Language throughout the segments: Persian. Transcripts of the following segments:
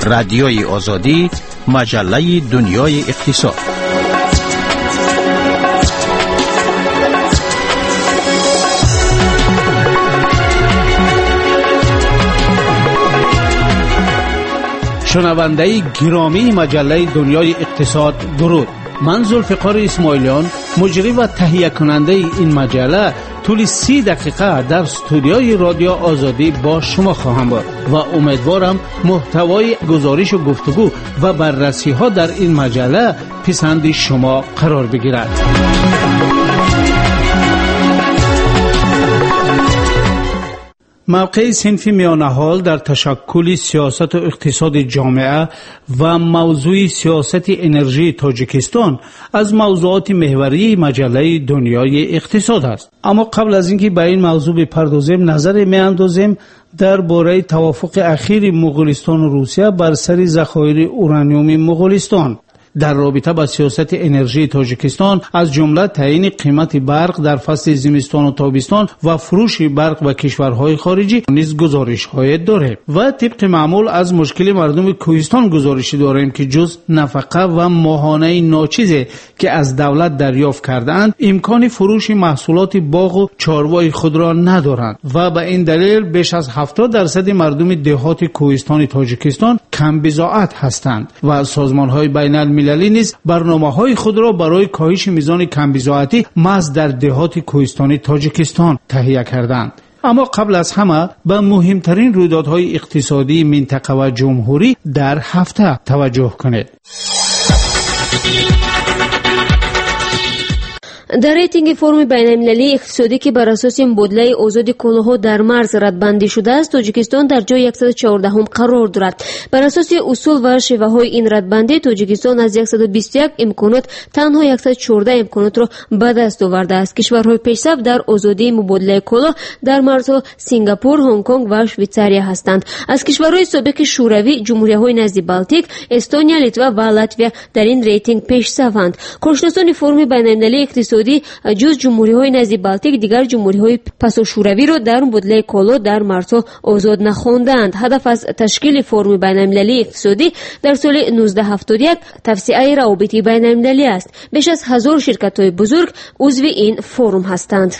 رادیوی آزادی، مجله دنیای اقتصاد. شنونده گرامی مجله دنیای اقتصاد، درود. من ذوالفقار اسماعیلیان، مجری و تهیه کننده این مجله، طول 30 دقیقه در استودیوی رادیو آزادی با شما خواهم بود و امیدوارم محتوای گزارش و گفتگو و بررسی ها در این مجله پسند شما قرار بگیرد. موقع صنف میانه حال در تشکل سیاست و اقتصاد جامعه و موضوع سیاست انرژی تاجیکستان از موضوعات محوری مجله دنیای اقتصاد است. اما قبل از اینکه به این موضوع بپردازیم، نظر میاندازیم درباره توافق اخیر مغولستان و روسیه بر سر ذخایر اورانیوم مغولستان در رابطه با سیاست انرژی تاجیکستان، از جمله تعیین قیمت برق در فصل زمستان و تابستان و فروش برق به کشورهای خارجی نیز گزارش‌های داریم و طبق معمول از مشکل مردم کوهستان گزارشی داریم که جز نفقه و ماهانه ناچیزی که از دولت دریافت کردند امکان فروش محصولات باغ و چاروای خود را ندارند و به این دلیل بیش از 70% مردم دهات کوهستان تاجیکستان کم بضاعت هستند و سازمان‌های بین‌المللی نیز برنامه‌های خود را برای کاهش میزان کم بضاعتی محض در دهات کوهستان تاجیکستان تهیه کردند. اما قبل از همه به مهمترین رویدادهای اقتصادی منطقه و جمهوری در هفته توجه کنید. در ریتینگ فورم بین‌المللی اقتصادی که بر اساس مبادله آزاد کالاها در مرز ردبندی شده است، تاجیکستان در جای 114 قرار دارد. بر اساس اصول و شیوه‌های این ردبندی، تاجیکستان از 121 امکانات تنها 114 امکانات را به دست آورده است. کشورهای پیشرفت در آزادی مبادله کالا در مرزها سنگاپور، هنگ کنگ و شویتزاریا هستند. از کشورهای سابق شوروی، جمهوری‌های نزد بالتیک، استونیا، لیتوا و لاتویا در این ریتینگ پیشروند. کارشناسان فورم بین‌المللی اقتصادی جز جمهوری‌های نزد بالتیک دیگر جمهوری‌های پسا شوروی را در مبادله کالا در مرزها آزاد نخواندند. هدف از تشکیل فورم بین‌المللی اقتصادی در سال 1971 توسعه روابط بین‌المللی است. بیش از 1000 شرکت‌های بزرگ عضو این فورم هستند.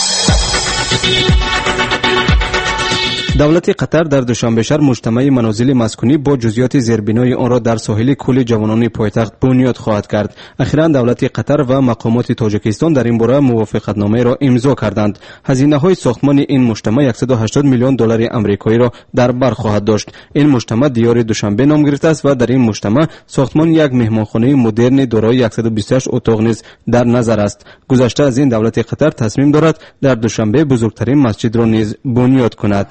دولت قطر در دوشنبه شهر مجتمع منازل مسکونی با جزئیات زیربنای آن را در ساحل کوه جوانان پایتخت بنیاد خواهد کرد. اخیراً دولت قطر و مقامات تاجیکستان در این باره موافقتنامه را امضا کردند. هزینه‌های ساختمان این مجتمع 180 میلیون دلار آمریکایی را در بر خواهد داشت. این مجتمع دیار دوشنبه نام گرفته است و در این مجتمع ساختمان یک مهمانخانه مدرن دارای 128 اتاق نیز در نظر است. گذشته از این دولت قطر تصمیم دارد در دوشنبه بزرگترین مسجد را نیز بنیاد کند.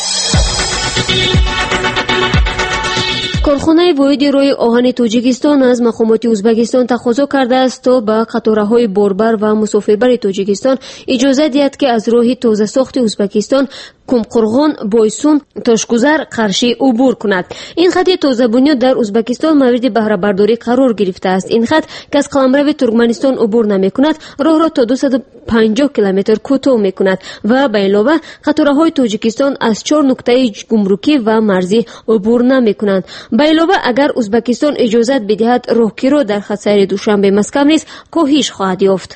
کارخانه واحد روی آهن تاجیکستان از مقامات ازبکستان تقاضا کرده است تا به قطارهای باربر و مسافربر تاجیکستان اجازه دهد که از راه تازه ساخت ازبکستان کمقرغان، بایسون، تاشگذر، قرشی عبور کند. این خط تازه بنیاد در ازبکستان مورد بهره برداری قرار گرفته است. این خط که از قلمرو ترکمنستان عبور نمی کند، راه را تا 250 کیلومتر کوتاه می کند و به علاوه قطارهای تاجیکستان از 4 نقطه گمرکی و مرزی عبور نمی کنند. به علاوه اگر ازبکستان اجازت بدهد، راهگیری را در خط سیر دوشنبه مسکو نیز کاهش خواهد یافت.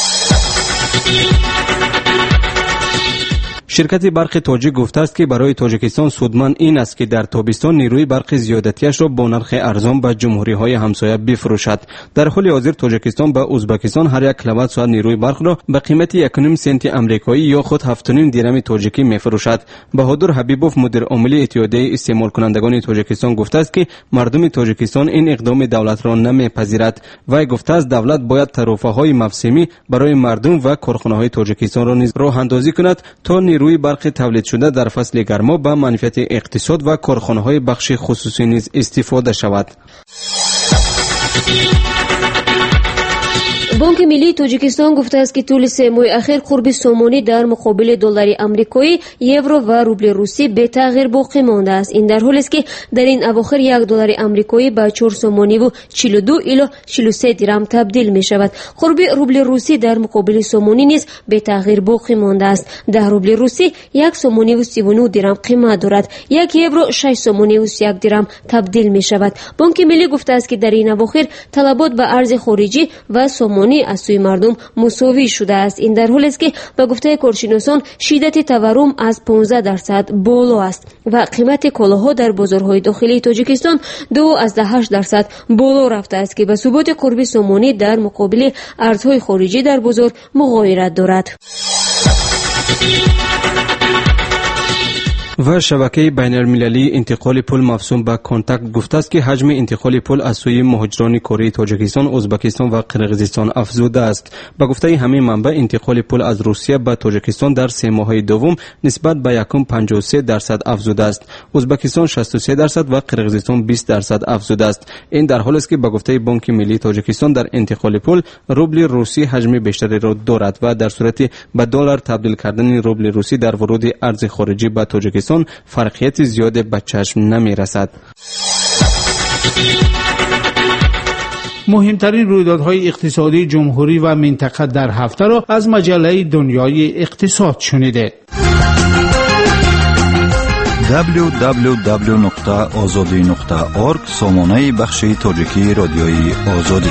شرکت برق تاجیک گفته است که برای تاجیکستان سودمند این است که در تابستان نیروی برق زیادتیش را با نرخ ارزان به جمهوری‌های همسایه بفروشد. در حال حاضر تاجیکستان به ازبکستان هر 1 کیلووات ساعت نیروی برق را به قیمت 1.5 سنت آمریکایی یا خود 7.5 درم تاجیکی می‌فروشد. بهادر حبیبوف مدیر عامل اتحادیه استعمال کنندگان تاجیکستان گفته است که مردم تاجیکستان این اقدام دولت را نمی‌پذیرد. وی گفته است دولت باید ترافه‌های موسمی برای مردم و کارخانه‌های تاجیکستان را نیز راه اندازی کند تا نیروی برق تولید شده در فصل گرما به منفعت اقتصاد و کارخانه‌های بخش خصوصی نیز استفاده شود. бонки миллии тоҷикистон гуфтааст ки тӯли 3 моҳи ахир қурби сомонӣ дар муқобили доллари амрикоӣ, евро ва рубли русӣ бетағйир боқӣ мондааст. Ин дар ҳолест ки дар ин авохир 1 доллари амрикоӣ ба 4 сомониву 42 ило 43 дирам табдил мешавад. қурби рубли русӣ дар муқобили сомонӣ низ бетағйир боқӣ мондааст. 10 рубли русӣ 1 сомониву 39 дирам қимат дорад. 1 евро 6 сомониву 31 дирам табдил мешавад. бонки миллӣ гуфтааст ки дар ин авохир талабот ба арзи хориҷӣ ва сомонӣ аз сӯи мардум мусовӣ шудааст. ин дар ҳолест ки ба гуфтаи коршиносон шиддати таворрум аз 15% боло аст ва қимати колоҳо дар бозорҳои дохилии тоҷикистон 2.8% боло рафтааст ки ба суботи қурби сомонӣ дар муқобили арзҳои хориҷӣ дар бозор муғоират дорад. و شبکه بین المللی انتقال پول مفهوم به کانتاکت گفته است که حجم انتقال پول از سوی مهاجران کره تاجیکستان، ازبکستان و قرقیزستان افزوده است. به گفته همین منبع انتقال پول از روسیه به تاجیکستان در 3 ماه دوم نسبت به 1.53% افزوده است. ازبکستان 63% و قرقیزستان 20% افزوده است. این در حالی است که به گفته بانک ملی تاجیکستان در انتقال پول روبل روسی حجم بیشتری را دارد و در صورت به دلار تبدیل کردن روبل روسی در ورود ارز خارجی به تاجیکستان فرقیت زیاد به چشم نمی رسد. مهمترین رویدادهای اقتصادی جمهوری و منطقه در هفته را از مجله دنیای اقتصاد شنیده. www.azadi.org سامانه بخش تاجیکی رادیوی آزادی.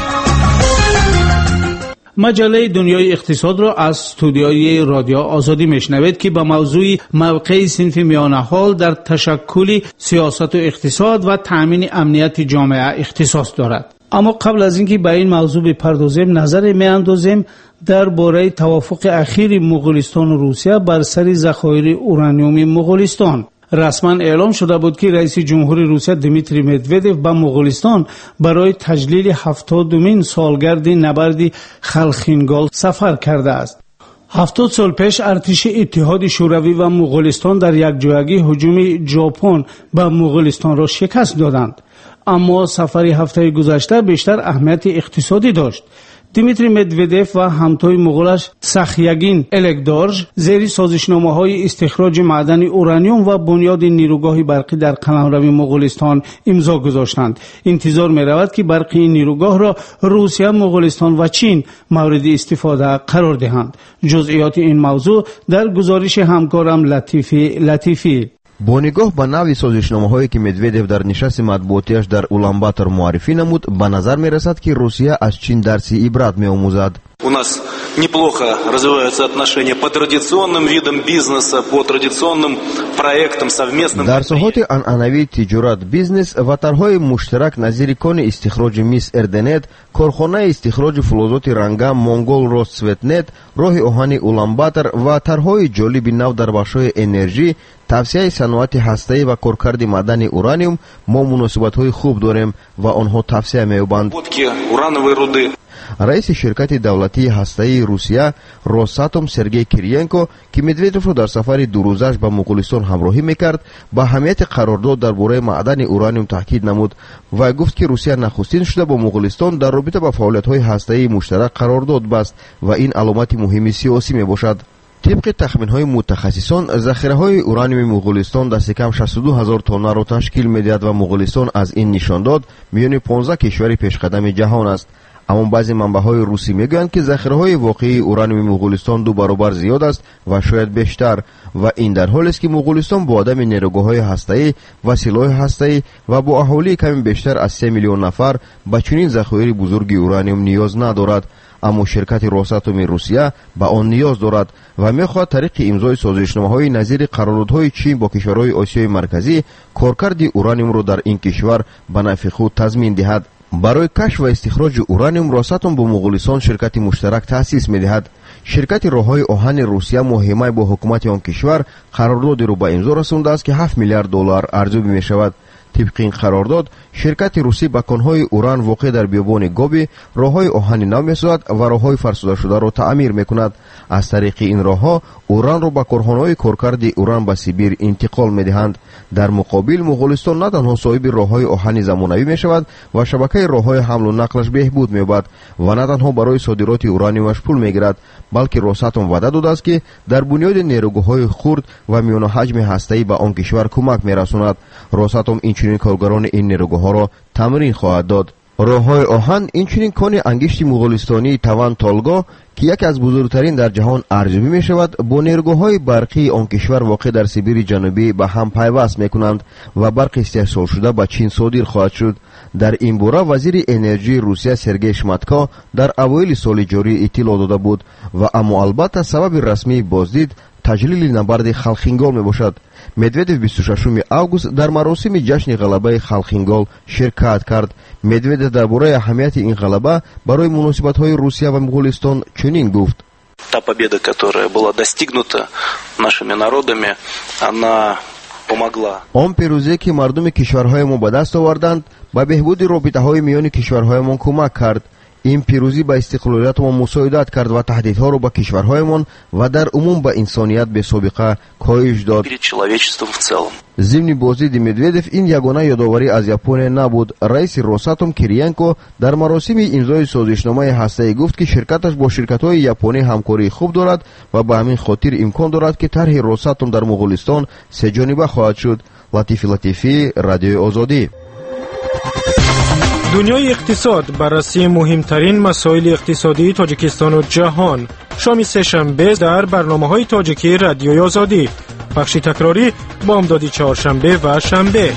مجله دنیای اقتصاد را از استودیوی رادیو آزادی میشنوید که به موضوع موقع صنف میانه حال در تشکل سیاست و اقتصاد و تأمین امنیت جامعه اختصاص دارد. اما قبل از اینکه به این موضوع بپردازیم نظر میاندازیم درباره توافق اخیر مغولستان و روسیه بر سر ذخایر اورانیوم مغولستان. رسما اعلام شده بود که رئیس جمهوری روسیه دیمیتری مدودف به مغولستان برای تجلیل 70مین سالگرد نبرد خلخینگال سفر کرده است. 70 سال پیش ارتش اتحاد شوروی و مغولستان در یکجایگی هجوم ژاپن به مغولستان را شکست دادند. اما سفر هفته گذشته بیشتر اهمیت اقتصادی داشت. دیمیتری مدودف و همتای مغولش سخیگین الکدارژ زیر سازشنامه‌های استخراج معدن اورانیوم و بنیاد نیروگاه برقی در قلمرو مغولستان امضا گذاشتند. انتظار می‌رود که برقی این نیروگاه را روسیه، مغولستان و چین مورد استفاده قرار دهند. جزئیات این موضوع در گزارش همکارم لطیفی. با نگاه به نوع سازشنامه‌هایی که مدودف در نشست مطبوعاتیش در اولانباتر معرفی نمود، به نظر می‌رسد که روسیه از چین درسی عبرت می‌آموزد. У нас неплохо развиваются отношения по традиционным видам бизнеса, по традиционным проектам совместным. در ساحات عنعنوی تجارت بیزنس و طرح‌های مشترک نظیر کان استخراج میس اردنت، کارخانه استخراج فلزات رنگم مونگول روسوتنت، راه آهن اولانباتر و طرح‌های جالب نو در بخش‌های انرژی، توسعه صنعت هسته‌ای و کارکرد معدن اورانیوم ما مناسبت‌های خوب داریم و آنها توسعه می‌یابند. رئیس شرکت دولتی هسته‌ای روسیه روساتوم سرگئی کریینکو که مدودف را در سفر 2 روزش به مغولستان همراهی میکرد، با اهمیت قرارداد درباره معدن اورانیوم تاکید نمود و گفت که روسیه نخستین شده با مغولستان در رابطه با فعالیت‌های هسته‌ای مشترک قرارداد بست و این علامت مهمی سیاسی میباشد. طبق تخمین‌های متخصصان ذخیره‌های اورانیوم مغولستان دست کم 62000 تن را تشکیل می‌دهد و مغولستان از این نشان داد میان 15 کشور پیشقدم جهان است. اما بعضی منبع‌های روسی میگویند که ذخیره‌های واقعی اورانیوم مغولستان 2 برابر زیاد است و شاید بیشتر، و این در حالی است که مغولستان با عدم نیروگاه‌های هسته‌ای و سلاح هسته‌ای و با اهالی کمی بیشتر از 3 میلیون نفر به چنین ذخایر بزرگی اورانیوم نیاز ندارد. اما شرکت روساتوم روسیه به آن نیاز دارد و می‌خواهد طریق امضای سازشنامه‌های نظیر قراردادهای چین با کشورهای آسیای مرکزی کارکرد اورانیوم را در این کشور به نفع خود تضمین دهد. برای کشف و استخراج اورانیوم روساتوم با مغولستان شرکت مشترک تأسیس می‌دهد. شرکت راه‌های آهن روسیه مهمه با حکومت آن کشور قراردادی را به امضا رسانده است که 7 میلیارد دلار ارزیابی می‌شود. طبق این قرارداد شرکت روسی با کانهای اوران واقع در بیابان گوبی راههای آهن نو می‌سازد و راههای فرسوده شده را تعمیر می‌کند. از طریق این راهها اوران را به کارخانه‌های کارکرد اوران به سیبیر انتقال می‌دهند. در مقابل مغولستان نه تنها صاحب راههای آهن زمانوی می‌شود و شبکه راههای حمل و نقلش بهبود می‌یابد و نه تنها برای صادرات اورانیومش پول می‌گیرد، بلکه روساتوم وعده داده است که در بنیاد نیروگاه‌های خرد و میان حجم هسته‌ای به آن کشور کمک می‌رساند. روساتوم اینچنین کارگران این نیروگاه‌ها را تمرین خواهد داد. راههای آهن اینچنین کان انگشت مغولستانی توان تالگا که یکی از بزرگترین در جهان ارزیابی می شود با نیروگاه‌های برقی آن کشور واقع در سیبیر جنوبی به هم پیوست می‌کنند و برق استحصال شده به چین صادر خواهد شد. در این باره وزیر انرژی روسیه سرگئی شماتکا در اوایل سال جاری اطلاع داده بود و اما البته سبب رسمی بازدید تجلیل نبرد خلخینگال می باشد. مدودف 26 август در مراسم جشن غلبه خلخینگال شرکت کرد. مدودف درباره اهمیت این غلبه برای مناسبت‌های روسیه و مغولستان چنین گفت: Та победа, которая была достигнута нашими народами, она помогла. آن پیروزی که مردم کشورهای ما به دست آوردند به بهبود رابطه‌های میان کشورهایمان کمک کرد. این پیروزی به استقلالیت ما مساعدت کرد و تهدیدها را به کشورهایمان و در عموم به انسانیت به سابقه کاهش داد. ضمن بازدید مدودف این یگانه یادآوری از ژاپن نبود. رئیس روساتوم کریانکو در مراسم امضای سازشنامه هسته‌ای گفت که شرکتش با شرکت‌های ژاپنی همکاری خوب دارد و به همین خاطر امکان دارد که طرح روساتوم در مغولستان سه جانبه خواهد شد. لطیفی رادیو آزادی. دنیای اقتصاد بررسی مهمترین مسائل اقتصادی تاجیکستان و جهان. شام سه‌شنبه در برنامه‌های تاجیکی رادیوی آزادی. بخش تکراری بامدادی چهارشنبه و شنبه.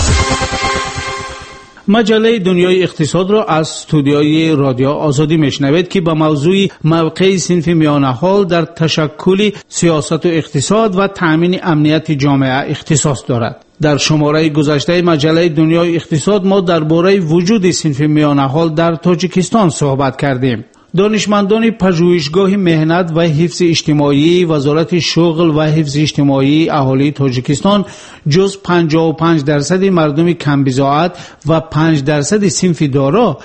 مجله دنیای اقتصاد را از استودیوی رادیو آزادی میشنوید که به موضوع موقع صنف میانه حال در تشکل سیاست و اقتصاد و تأمین امنیت جامعه اختصاص دارد. در شماره گذشته مجله دنیای اقتصاد ما درباره وجود صنف میانه حال در تاجیکستان صحبت کردیم. دانشمندان پژوهشگاه مهنت و حفظ اجتماعی وزارت شغل و حفظ اجتماعی اهالی تاجیکستان جز 55% مردم کمبزاعت و 5% صنف دارا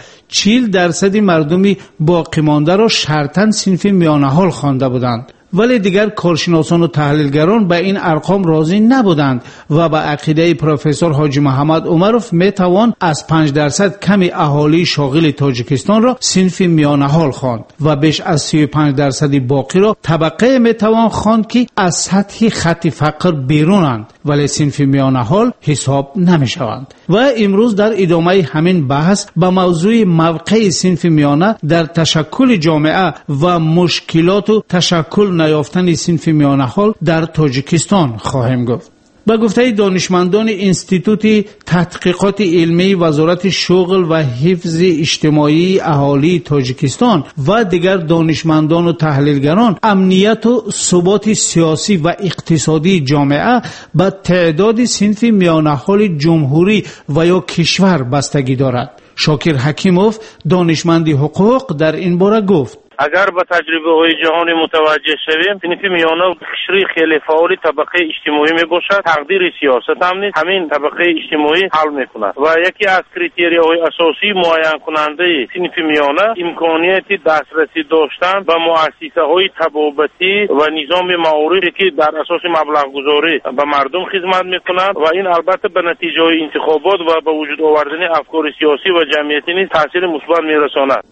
40% مردم باقی مانده را شرطاً صنف میانه حال خوانده بودند. ولی دیگر کارشناسان و تحلیلگران به این ارقام راضی نبودند و به عقیده پروفسور حاجی محمد عمروف میتوان از 5% کمی اهالی شاغل تاجیکستان را صنف میانه حال خواند و بیش از 35% باقی را طبقه میتوان خواند که از سطح خط فقر بیرونند ولی صنف میانه حال حساب نمیشوند. و امروز در ادامه همین بحث به موضوع موقع صنف میانه در تشکل جامعه و مشکلات و تشکل نیافتن صنف میانه حال در تاجیکستان خواهیم گفت. با گفته دانشمندان انستیتوت تحقیقات علمی وزارت شغل و حفظ اجتماعی اهالی تاجیکستان و دیگر دانشمندان و تحلیلگران امنیت و ثبات سیاسی و اقتصادی جامعه به تعداد صنف میانه حال جمهوری و یا کشور بستگی دارد. شاکر حکیموف دانشمند حقوق در این باره گفت: اگر با تجربه های جهانی متوجه شویم صنف میانه قشری خیلی فعال طبقه اجتماعی می باشد. تقدیر سیاست هم نیست همین طبقه اجتماعی حل می کند و یکی از کریتریاهای اساسی معین کننده صنف میانه امکانیت دسترسی داشتن به مؤسسه های طبابتی و نظام معارفی که در اساس مبلغ گذاری به مردم خدمت می کنند و این البته به نتیجه انتخابات و به وجود آوردن افکار سیاسی و جمعیتی نیز تاثیر مثبت می رساند.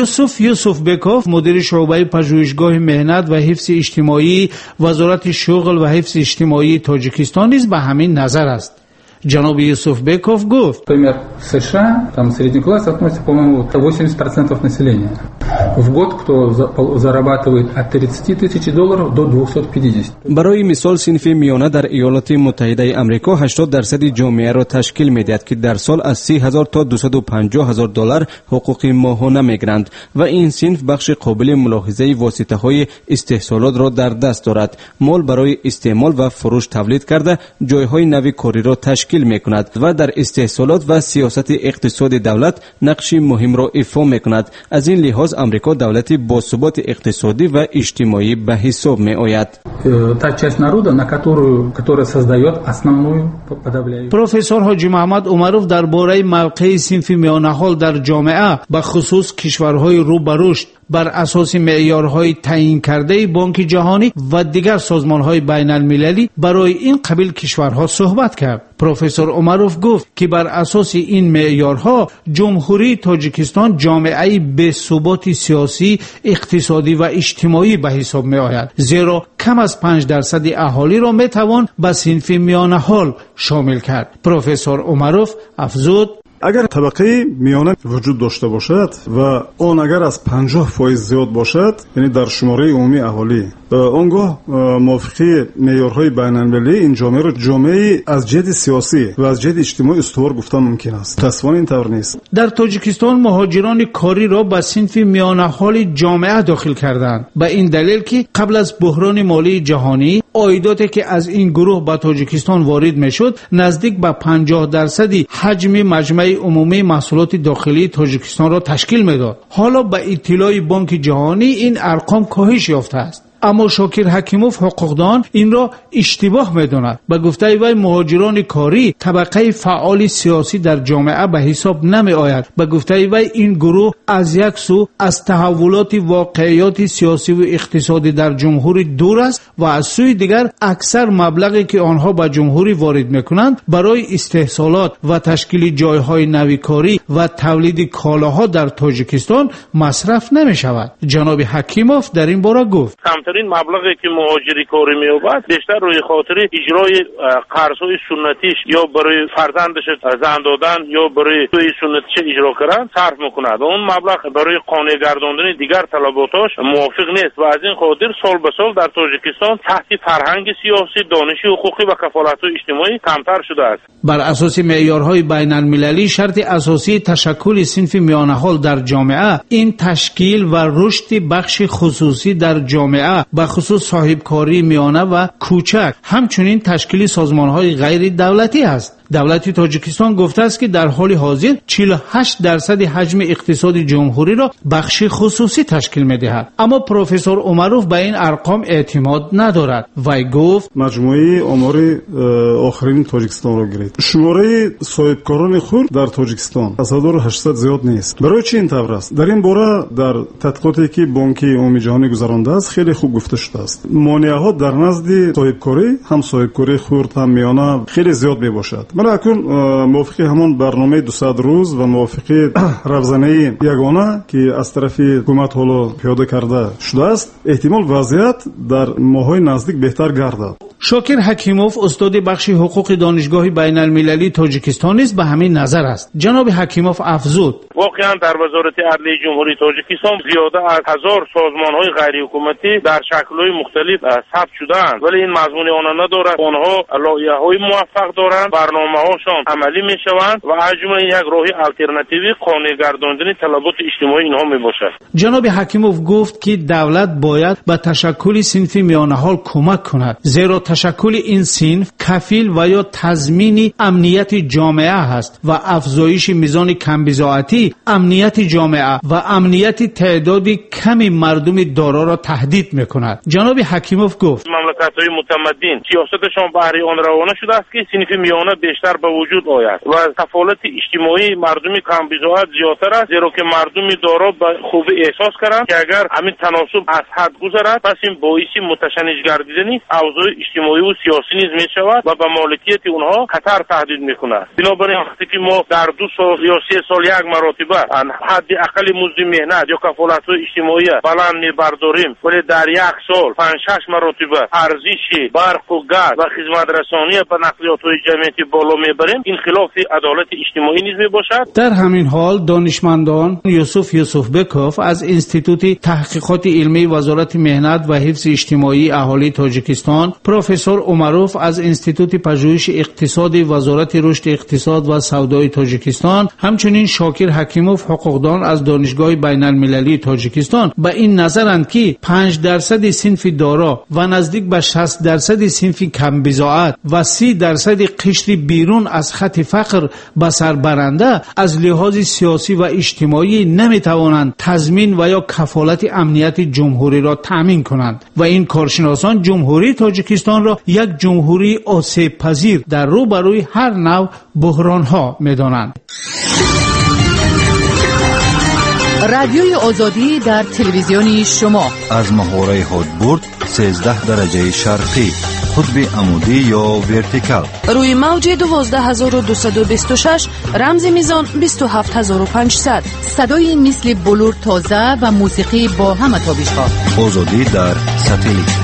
یوسف بکوف مدیر شعبه پژوهشگاه مهنت و حفظ اجتماعی وزارت شغل و حفظ اجتماعی تاجیکستان نیز به همین نظر است. جناب یوسف بکوف گفت: Например, в США там средний класс относится, по-моему, 80% населения. В год кто зарабатывает от $30,000 до 250. برای مثال صنف میانه در ایالات متحده آمریکا 80% جامعه را تشکیل می‌دهد که در سال از 30,000 تا 250,000 دلار حقوق ماهانه می‌گیرند و این صنف بخش قابل ملاحظه واسطه‌های استحصالات را در دست دارد. مال برای استعمال و فروش تولید کرده جای‌های نوی کاری را تشکیل تشکیل میکند و در استحصالات و سیاست اقتصادی دولت نقش مهم را ایفا میکند. از این لحاظ امریکا دولتی با ثبات اقتصادی و اجتماعی به حساب می آید. پروفسور حاجی محمد عمروف درباره موقع صنف میانه حال در جامعه به خصوص کشورهای رو به رشد بر اساس معیارهای تعیین کرده بانک جهانی و دیگر سازمانهای بین المللی برای این قبیل کشورها صحبت کرد. پروفسور عمروف گفت که بر اساس این معیارها جمهوری تاجیکستان جامعه‌ای به ثبات سیاسی، اقتصادی و اجتماعی به حساب می آید، زیرا کم از 5% اهالی را می توان به صنف میانه حال شامل کرد. پروفسور عمروف افزود: اگر طبقه میانه وجود داشته باشد و آن اگر از 50% زیاد باشد، یعنی در شماره عمومی اهالی، آنگاه موافقی معیارهای بین‌المللی این جامعه را جامعه از جهت سیاسی و از جهت اجتماعی استوار گفتن ممکن است. تصویر این طور نیست. در تاجیکستان مهاجران کاری را به صنف میانه حال جامعه داخل کردند، به این دلیل که قبل از بحران مالی جهانی عایداتی که از این گروه به تاجیکستان وارد میشد نزدیک به 50% حجم مجمع عمومی محصولات داخلی تاجیکستان را تشکیل میداد. حالا به اطلاع بانک جهانی این ارقام کاهش یافته است. اما شاکر حکیموف حقوقدان این را اشتباه می‌داند. به گفته وی مهاجران کاری طبقه فعال سیاسی در جامعه به حساب نمی‌آید. به گفته وی این گروه از یک سو از تحولات واقعیات سیاسی و اقتصادی در جمهوری دور است و از سوی دیگر اکثر مبلغی که آنها به جمهوری وارد می‌کنند برای استحصالات و تشکیل جای‌های نویکاری و تولید کالاها در تاجیکستان مصرف نمی‌شود. جناب حکیموف در این باره گفت: این مبلغی که مهاجری کاری می‌یابد بیشتر روی خاطر اجرای قرض‌های سنتیش یا برای فرزندش زن دادن یا برای توی سنتیش اجرا کردن صرف می‌کند. اون مبلغ برای قانع گرداندن دیگر طلباتاش موافق نیست و از این خاطر سال به سال در تاجیکستان تحت فرهنگ سیاسی، دانشی حقوقی و کفالت‌های اجتماعی کمتر شده است. بر اساس معیارهای بین‌المللی شرط اساسی تشکل صنف میانه حال در جامعه این تشکیل و رشد بخش خصوصی در جامعه به خصوص صاحبکاری میانه و کوچک، همچنین تشکیل سازمان‌های غیر دولتی است. دولت تاجیکستان گفته است که در حال حاضر 48% حجم اقتصاد جمهوری را بخش خصوصی تشکیل می‌دهد. اما پروفسور عمروف به این ارقام اعتماد ندارد. وی گفت: مجموعه آمار آخرین تاجیکستان را گرفت. شماره صاحبکاران خرد در تاجیکستان از 1800 زیاد نیست. برای چی این طور است؟ در این باره در تحقیقاتی که بانک عمومی جهانی گذرانده است خیلی خوب گفته شده است. مانع‌ها در نزد صاحبکاری، هم صاحبکاری خرد هم میانه، خیلی زیاد میباشد. من اکنون موافقی همون برنامه 200 روز و موافقی رفزنه یگانه که از طرف حکومت حالا پیاده کرده شده است، احتمال وضعیت در ماهای نزدیک بهتر گردد. شاکر حکیموف استاد بخش حقوق دانشگاه بین المللی تاجیکستان نیز به همین نظر است. جناب حکیموف افزود: واقعا در وزارت عدلیه جمهوری تاجیکستان زیاده از 1000 سازمان‌های غیر حکومتی در شکل‌های مختلف ثبت شده‌اند، ولی این مضمون آنها ندارد. آنها لایحه‌های موفق دارند، برنامه‌هاشان عملی می‌شوند و عجمه یک راه آلترناتیوی قانع گرداندن طلبات اجتماعی اینها میباشد. جناب حکیموف گفت که دولت باید به تشکل صنف میانه حال کمک کند، زیرا تشکل این صنف کفیل و یا تضمین امنیت جامعه است و افزایش میزان کمبزاعتی امنیت جامعه و امنیت تعداد کمی مردم دارا را تهدید میکند. جناب حکیموف گفت: مملکت‌های متمدن سیاستشان بهره آن روانه شده است که صنف میانه بیشتر به وجود آید و تفاوت اجتماعی مردم کمبزاعت زیادتر است، زیرا که مردم دارا به خوبی احساس کردند که اگر همین تناسب از حد گذرد پس این باعث متشنج گردیدن اوضاع اجتماعی و سیاسی نیز می شود و به مالکیت اونها خطر تهدید می کند. بنابراین وقتی که ما در 2 سال یا 3 سال یک مرتبه حد اقل مزد مهنت یا کفالت‌های اجتماعی بلند می‌برداریم، ولی در یک سال 5-6 مرتبه ارزش برق و گاز و خدمت رسانی به نقلیات‌های جمعیتی بالا میبریم، این خلاف عدالت اجتماعی نیز میباشد. در همین حال دانشمندان یوسف بکوف از انستیتوت تحقیقات علمی وزارت مهنت و حفظ اجتماعی اهالی تاجیکستان، پروفسور عمروف از انستیتوت پژوهش اقتصادی وزارت رشد اقتصاد و سودای تاجیکستان، همچنین شاکر حکیموف حقوقدان از دانشگاه بین المللی تاجیکستان به این نظرند که 5% صنف دارا و نزدیک به 60% صنف کم بضاعت و 30% قشر بی بیرون از خط فقر به سر برنده از لحاظ سیاسی و اجتماعی نمیتوانند تضمین و یا کفالت امنیت جمهوری را تامین کنند و این کارشناسان جمهوری تاجیکستان را یک جمهوری آسیب پذیر در روبروی هر نوع بحران ها میدانند. رادیوی آزادی در تلویزیون شما از محوره هادبورد 13 درجه شرقی، قطب عمودی یا ورتیکال، روی موج 12226 رمز میزان 27500، صدای مثل بلور تازه و موسیقی با همه تابش‌ها. آزادی در ساتلیت.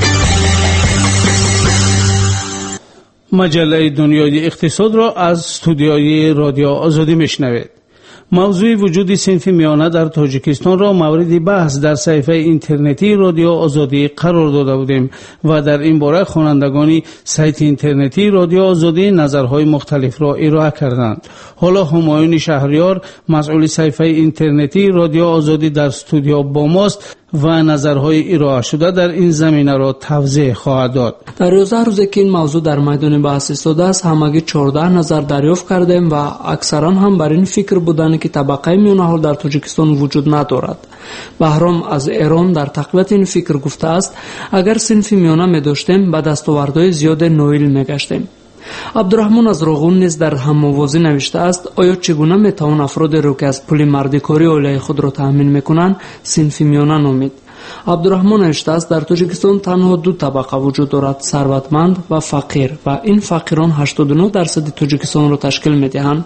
مجله دنیای اقتصاد را از استودیوی رادیو آزادی میشنوید. موضوع وجود صنف میانه در تاجیکستان را مورد بحث در صفحه اینترنتی رادیو آزادی قرار داده بودیم و در این باره خوانندگان سایت اینترنتی رادیو آزادی نظرهای مختلف را ارائه کردند. حالا همایون شهریار مسئول صفحه اینترنتی رادیو آزادی در استودیو با ماست و نظرهای ارائه شده در این زمینه را توضیح خواهد داد. در 11 روزی که این موضوع در میدان بحث ایستاده است، همگی 14 نظر دریافت کردیم و اکثرا هم بر این فکر بودند که طبقه میانه حال در تاجیکستان وجود ندارد. بهرام از ایران در تقویت این فکر گفته است اگر صنف میانه می داشتیم به دستاوردهای زیاد نویل می گشتیم. عبدالرحمن از روغون نیز در هم‌موازی نوشته است آیا چگونه میتوان افرادی را که از پول مردکاری علیه خود را تامین میکنند صنف میانه نامید؟ عبدالرحمن نوشته است در تاجیکستان تنها دو طبقه وجود دارد، ثروتمند و فقیر، و این فقیران 89% تاجیکستان را تشکیل میدهند.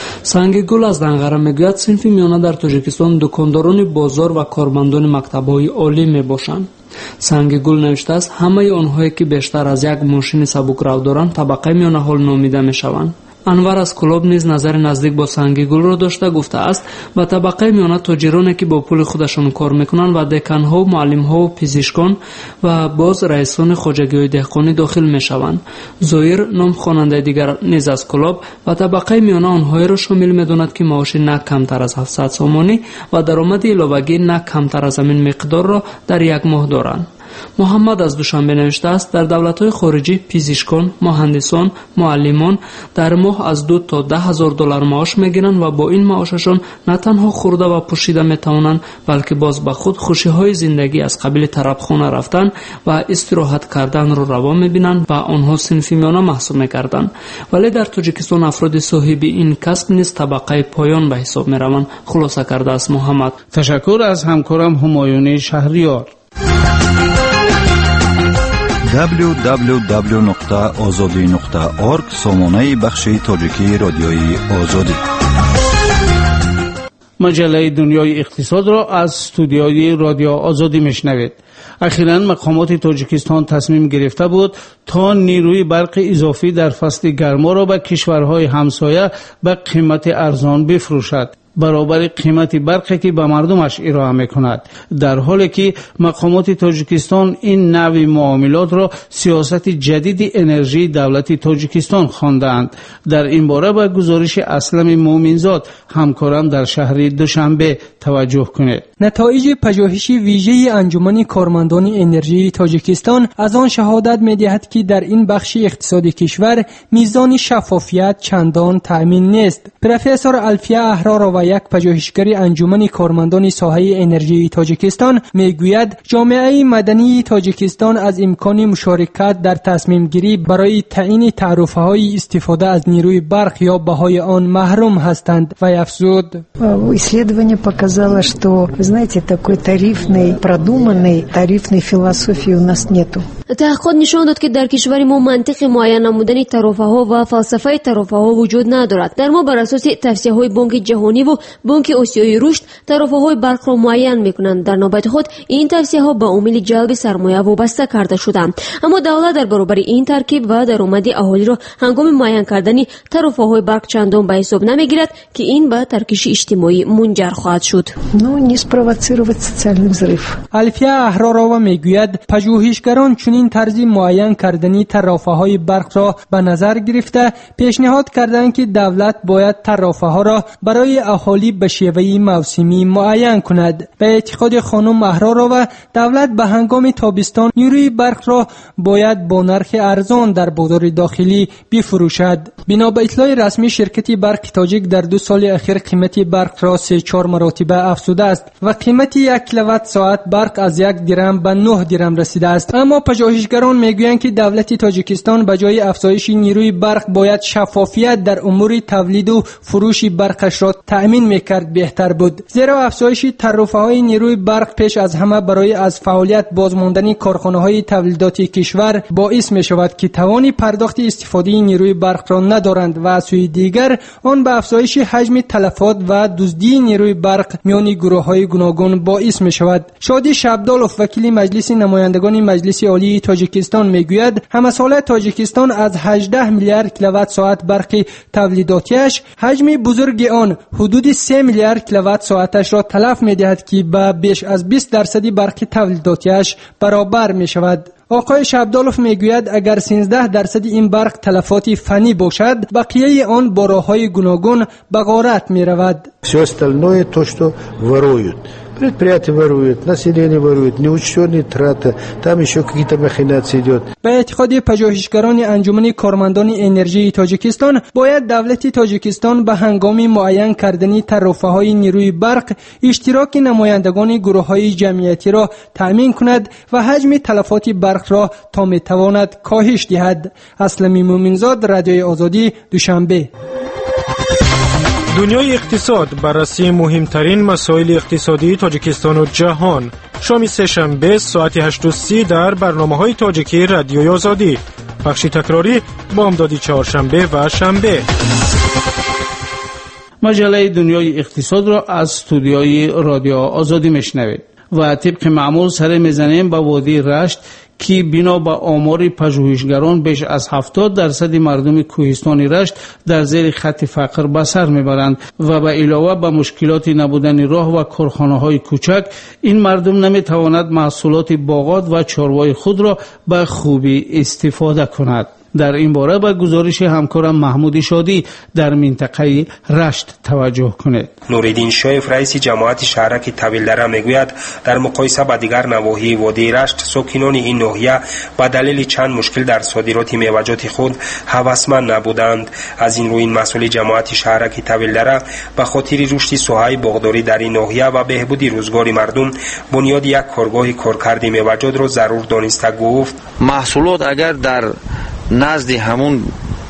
سنگ گل از دنغره میگوید صنف میانه در تاجیکستان دکانداران بازار و کارمندان مکتب‌های عالی میباشند. سنگ گل نوشته است همه آنهایی که بیشتر از یک ماشین سبکرو دارند طبقه میانه حال نامیده میشوند. انور از کلاب نیز نظر نزدیک با سنگ گل را داشته، گفته است و طبقه میانه تاجرانی که با پول خودشان کار میکنند و دکان‌ها و معلم‌ها و پزشکان و باز رئیسان خواجگی‌های دهقانی داخل میشوند. زویر نام خواننده دیگر نیز از کلاب و طبقه میانه آنهایی را شامل میداند که معاش نه کمتر از 700 سومانی و درآمد علاوه‌ای نه کمتر از همین مقدار را در یک ماه دارند. محمد از دوشنبه نوشته است در دولت‌های خارجی پزشکان، مهندسان، معلمان در ماه از 2 تا 10 هزار دلار معاش میگیرند و با این معاششان نه تنها خورده و پوشیده میتوانند بلکه باز به خود خوشی‌های زندگی از قبیل طربخانه رفتن و استراحت کردن را روا میبینند و آنها صنف میانه محسوب میگردند. ولی در تاجیکستان افراد صاحب این کسب نیز طبقه پایان به حساب میروند، خلاصه کرده است محمد. تشکر از همکارم همایون شهریار. www.azadi.org سامانه بخش تاجیکی رادیوی آزادی. مجله دنیای اقتصاد را از استودیوی رادیو آزادی میشنوید. اخیراً مقامات تاجیکستان تصمیم گرفته بود تا نیروی برق اضافی در فصل گرما را به کشورهای همسایه به قیمت ارزان بفروشد، برابر قیمت برقی که به مردمش ارائه میکند، در حالی که مقامات تاجیکستان این نوع معاملات را سیاست جدید انرژی دولت تاجیکستان خواندند. در این باره به گزارش اسلم مومنزاد همکارم در شهر دوشنبه توجه کنید. نتایج پژوهش ویژه انجمن کارمندان انرژی تاجیکستان از آن شهادت می‌دهد که در این بخش اقتصادی کشور میزان شفافیت چندان تأمین نیست. پروفسور الفیه احرار و یک پژوهشگر انجمن کارمندان ساحه انرژی تاجیکستان میگوید جامعه مدنی تاجیکستان از امکان مشارکت در تصمیم گیری برای تعیین تعرفه‌های استفاده از نیروی برق یا بهای آن محروم هستند و افزود исследование показало, что, вы знаете, такой тарифной, продуманной тарифной философии у нас нету. تحقیقات نشان داد که در کشور ما منطق معین نمودن تعرفه‌ها و فلسفه تعرفه‌ها وجود ندارد. در ما بر اساس توصیه‌های بانک جهانی و بانک آسیای رشد تعرفه‌های برق را معین می‌کنند. در نوبت خود این توصیه‌ها به امید جلب سرمایه وابسته کرده شدند، اما دولت در برابر این ترکیب و درآمد اهالی را هنگام معین کردن تعرفه‌های برق چندان به حساب نمی‌گیرد که این به ترکیش اجتماعی منجر خواهد شد. не спровоцировать социальный взрыв. الفیه احرارова میگوید پژوهشگران چنین طرز معین کردنی تعرفه‌های برق را به نظر گرفته پیشنهاد کردند که دولت باید تعرفه‌ها را برای اهالی به شیوه موسمی معین کند. به اعتقاد خانم مهرارова دولت به هنگام تابستان نیروی برق را باید با نرخ ارزان در بازار داخلی بفروشد. بنا به اطلاع رسمی شرکت برق تاجیک در 2 سال اخیر قیمت برق را 3-4 مراتبه افزوده است و قیمت 1 کیلووات ساعت برق از 1 درم به 9 درم رسیده است. اما پژوهشگران میگویند که دولت تاجیکستان به جای افزایش نیروی برق باید شفافیت در امور تولید و فروش برقش را تأمین میکرد بهتر بود، زیرا افزایش تعرفه‌های نیروی برق پیش از همه برای از فعالیت بازماندن کارخانه‌های تولیداتی کشور باعث می‌شود که توان پرداخت استفاده نیروی برق را ندارند و از سوی دیگر آن به افزایش حجم تلفات و دزدی نیروی برق میان گروه‌های گوناگون باعث می‌شود. شادی شبدالوف وکیل مجلس نمایندگان مجلس عالی تاجیکستان میگوید همساله تاجیکستان از 18 میلیارد کیلووات ساعت برق تولیداتیش حجم بزرگ آن حدود 3 میلیارد کیلووات ساعتش را تلف می‌دهد که به بیش از 20% برق تولیداتیش برابر می‌شود. آقای شبدالوف میگوید اگر 13% این برق تلفات فنی باشد بقیه آن با راه‌های گوناگون به غارت می‌رود. Все остальное то, что воруют. Предприятия воруют, население ворует, неучтенные траты, там еще какие-то махинации идет. به اعتقاد پژوهشگران انجمن کارمندان انرژی تاجیکستان باید دولت تاجیکستان به هنگام معین کردن تعرفه‌های نیروی برق اشتراک نمایندگان گروه‌های جمعیتی را تأمین کند و حجم تلفات برق را تا میتواند کاهش دهد. اسلمی مومنزاد، رادیوی آزادی، دوشنبه. دنیای اقتصاد بررسی مهمترین مسائل اقتصادی تاجیکستان و جهان. شام سه‌شنبه ساعت 8:30 در برنامه‌های تاجیکی رادیوی آزادی. بخش تکراری بامدادی چهارشنبه و شنبه. مجله دنیای اقتصاد را از استودیوی رادیو آزادی میشنوید و طبق معمول سر میزنیم به وادی رشت که بنا به آمار پژوهشگران بیش از 70% مردم کوهستان رشت در زیر خط فقر به سر میبرند و به علاوه به مشکلات نبودن راه و کارخانه‌های کوچک این مردم نمیتواند محصولات باغات و چاروای خود را به خوبی استفاده کند. در این باره به گزارش همکارم محمود شادی در منطقه رشت توجه کنید. نوریدین شایف رئیس جماعت شهرک طویلدره میگوید در مقایسه با دیگر نواحی وادی رشت ساکنان این ناحیه با دلیل چند مشکل در صادرات میوه‌جات خود هوسمند نبودند. از این رو این مسئول جماعت شهرک طویلدره به خاطر رشد ساحه باغداری در این ناحیه و بهبود روزگار مردم بنیاد یک کارگاه کارکرد میوه‌جات را ضرور دانسته گفت محصولات اگر در نزد همون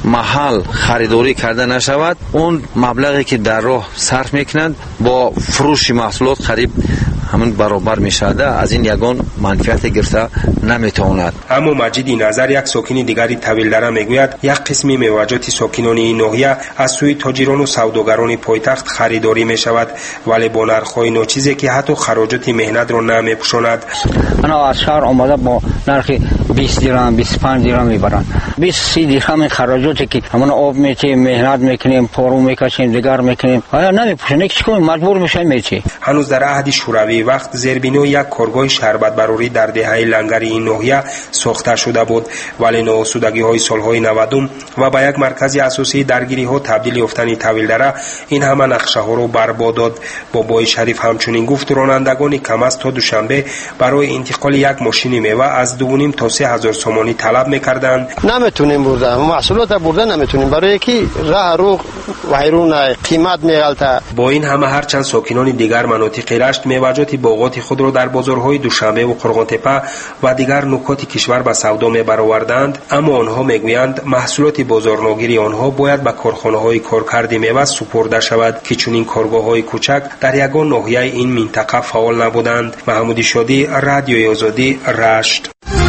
محل خریداری کرده نشود اون مبلغی که در راه صرف میکنند با فروش محصولات قریب همون برابر میشده. از این یگان منفعت گرفته نمیتواند. اما مجید نظر یک ساکن دیگری طویلدره میگوید یک قسمی میوه‌جات ساکنان این ناحیه از سوی تاجران و سوداگران پایتخت خریداری میشود ولی با نرخ‌های ناچیزی که حتی خراجات مهنت را نمیپوشاند. انا از شهر آمده با نرخ 20 درهم 25 درهم میبرن 20-30 درهم خراجاتی که همون آب میچیم مهنت میکنیم پارو میکشیم دیگر میکنیم آیا نمیپوشیم چیکار مجبور میشیم میچی. هنوز در عهد شوروی وقت زیربنا یک کارگاه شربت بروری در دهه لنگر این ناحیه ساخته شده بود ولی نوسودگی‌های سال‌های 90 و با یک مرکز اساسی درگیری‌ها تبدیل یافتن طویلدره این همه نقشه‌ها را برباد داد. بابای شریف همچنین گفت رانندگان کم از تا دوشنبه برای انتقال یک ماشین میوه از 2.5 تا 3,000 سومانی طلب می‌کردند. نمیتونیم بردن محصولات بردن نمیتونیم برای کی راه رو وایرون قیمت میغلطه. با این همه هرچند ساکنان دیگر مناطق رشت میوه‌جات باغات خود را در بازارهای دوشنبه و قرغان‌تپه و دیگر نقاط کشور به سودا میبرآوردند اما آنها میگویند محصولات بازارناگیری آنها باید به کارخانه‌های کارکرد میوه سپرده شود که چنین کارگاه‌های کوچک در یگان ناحیه این منطقه فعال نبودند. محمود شادی، رادیوی آزادی، رشت.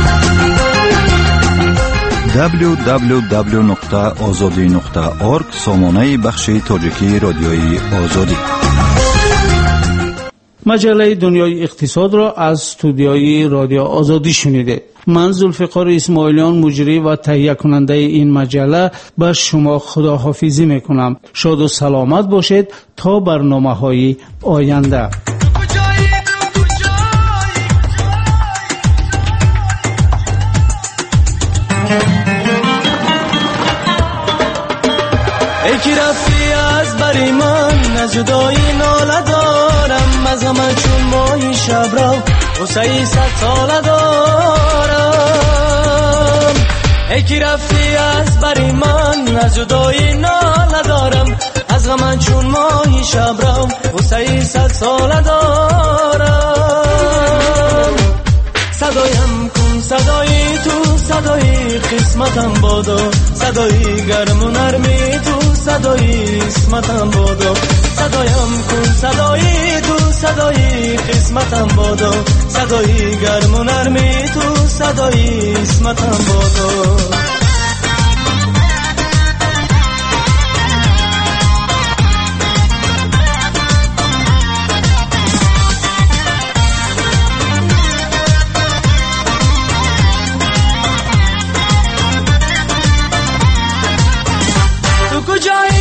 www.azadi.org سامانه بخش تاجیکی رادیوی آزادی. مجله دنیای اقتصاد را از استودیوی رادیو آزادی شنیده. من ذوالفقار اسماعیلیان مجری و تهیه کننده این مجله به شما خداحافظی میکنم. شاد و سلامت باشید تا برنامه‌های آینده. ای که رفتی از بری من، از جدایی ناله دارم، از غم چون ماهی شب رو غصه 100 ساله دارم. ای که رفتی از بری من، از جدایی ناله دارم، از غم چون ماهی شب رو غصه 100 ساله دارم. صدایم کن صدای تو، صدای قسمتم بادو، صدای گرم و نرمی تو، صدای اسمتم بادو. صدایم کن صدای تو، صدای قسمتم بادو، صدای گرم و نرمی تو، صدای اسمتم بادو. کجای